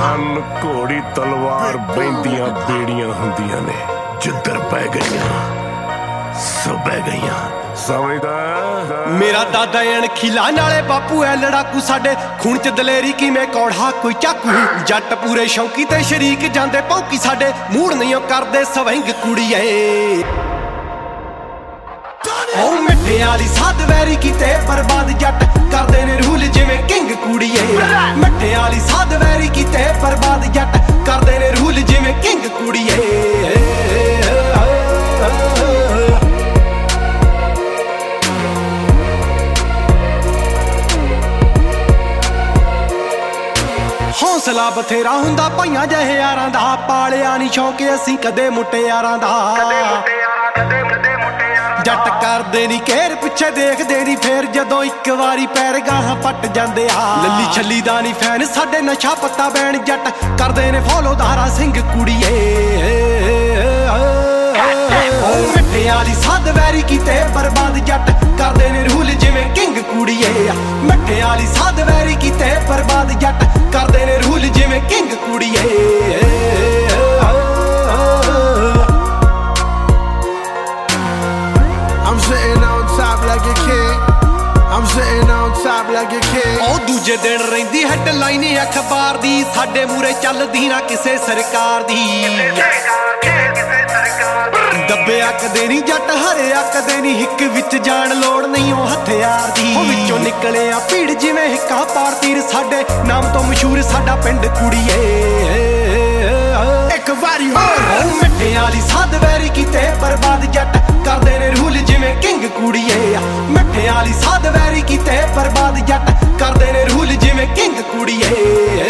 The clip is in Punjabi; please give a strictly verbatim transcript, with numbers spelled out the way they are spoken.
ਕੰਨ ਘੋੜੀ ਤਲਵਾਰ ਬਹਿੰਦੀਆਂ ਬੇੜੀਆਂ ਹੁੰਦੀਆਂ ਨੇ, ਜਿੱਧਰ ਪੈ ਗਈਆਂ ਸਭ ਬਹਿ ਗਈਆਂ। ਸਮਝਦਾ ਮੇਰਾ ਦਾਦਾ ਅਣਖੀਲਾ ਨਾਲੇ ਬਾਪੂ ਐ ਲੜਾਕੂ, ਸਾਡੇ ਖੂਨ ਚ ਦਲੇਰੀ ਕਿਵੇਂ ਕੌੜਾ ਕੋਈ ਚਾਕੂ। ਜੱਟ ਪੂਰੇ ਸ਼ੌਂਕੀ ਤੇ ਸ਼ਰੀਕ ਜਾਂਦੇ ਭੌਂਕੀ, ਸਾਡੇ ਮੂੜ ਨਹੀਂ ਕਰਦੇ ਸਵਿੰਗ ਕੁੜੀਏ। ਓ ਮਿੱਠੇ ਵਾਲੀ ਸਾਧ ਵੈਰੀ ਕੀਤੇ ਬਰਬਾਦ, ਜੱਟ ਕਰਦੇ ਨੇ ਰੂਲ ਜਿਵੇਂ ਕਿੰਗ ਕੁੜੀਏ। ਮਿੱਠੇ ਵਾਲੀ ਸਾਧ ਵੈਰੀ ਕੀਤੇ ਬਰਬਾਦ, ਜੱਟ ਕਰਦੇ ਨੇ ਰੂਲ ਜਿਵੇਂ ਕਿੰਗ ਕੁੜੀਏ। ਹੌਸਲਾ ਬਥੇਰਾ ਹੁੰਦਾ ਭਾਈਆਂ ਜਿਹੇ ਯਾਰਾਂ ਦਾ, ਪਾਲਿਆ ਨਹੀਂ ਸ਼ੌਂਕ ਅਸੀਂ ਕਦੇ ਮੁਟਿਆਰਾਂ ਦਾ। ਜੱਟ ਕਰਦੇ ਨੀ ਘੇਰ ਪਿੱਛੇ ਦੇਖਦੇ ਨੀ, ਫੇਰ ਜਦੋਂ ਇੱਕ ਵਾਰੀ ਪੈਰ ਗਾਹਾਂ ਪੱਟ ਜਾਂਦੇ ਆ। ਲੱਲੀ ਛੱਲੀ ਦਾ ਨੀ ਫੈਨ ਸਾਡੇ, ਨਸ਼ਾ ਪੱਤਾ ਬੈਣ ਜੱਟ ਕਰਦੇ ਨੇ ਫੋਲੋ ਦਾਰਾ ਸਿੰਘ ਕੁੜੀਏ। ਮਿੱਠੇ ਵਾਲੀ ਸਾਧ ਵੈਰੀ ਕੀਤੇ ਬਰਬਾਦ, ਜੱਟ ਕਰਦੇ ਨੇ ਰੂਲ ਜਿਵੇਂ ਕਿੰਗ ਕੁੜੀਏ। ਮਿੱਠੇ ਵਾਲੀ ਸਾਧ ਵੈਰੀ ਕੀਤੇ ਬਰਬਾਦ, ਜੱਟ ਕਰਦੇ ਨੇ ਰੂਲ ਜਿਵੇਂ ਕਿੰਗ ਕੁੜੀਏ। I'm sitting on top like a king. I'm sitting on top like a king. ਉਹ ਦੂਜੇ ਦਿਨ ਰਹਿੰਦੀ ਹੈਡਲਾਈਨ ਅਖਬਾਰ ਦੀ, ਸਾਡੇ ਮੂਰੇ ਚੱਲਦੀ ਨਾ ਕਿਸੇ ਸਰਕਾਰ ਦੀ। ਦੱਬਿਆ ਕਦੇ ਨੀ ਜੱਟ ਹਰਿਆ ਕਦੇ ਨੀ, ਹਿੱਕ ਵਿੱਚ ਜਾਣ ਲੋੜ ਨਹੀਂ ਉਹ ਹਥਿਆਰ ਦੀ। ਉਹ ਵਿੱਚੋਂ ਨਿਕਲਿਆ ਭੀੜ ਜਿਵੇਂ ਹਿੱਕਾਂ ਪਾਰ ਤੀਰ, ਸਾਡੇ ਨਾਮ ਤੋਂ ਮਸ਼ਹੂਰ ਸਾਡਾ ਪਿੰਡ ਕੁੜੀਏ। ਇੱਕ ਵਾਰੀ ਹੋਰ ਮਿੱਠੇ ਵਾਲੀ ਸਾਧ ਵੈਰੀ ਕੀਤੇ ਬਰਬਾਦ, ਜੱਟ ਕਰਦੇ ਨੇ ਰੂਲ ਜਿਵੇਂ ਕਿੰਗ ਕੁੜੀਏ। ਮਿੱਠੇ ਵਾਲੀ ਸਾਧ ਵੈਰੀ ਕੀਤੇ ਬਰਬਾਦ, ਜੱਟ ਕਰਦੇ ਨੇ ਰੂਲ ਜਿਵੇਂ ਕਿੰਗ ਕੁੜੀਏ।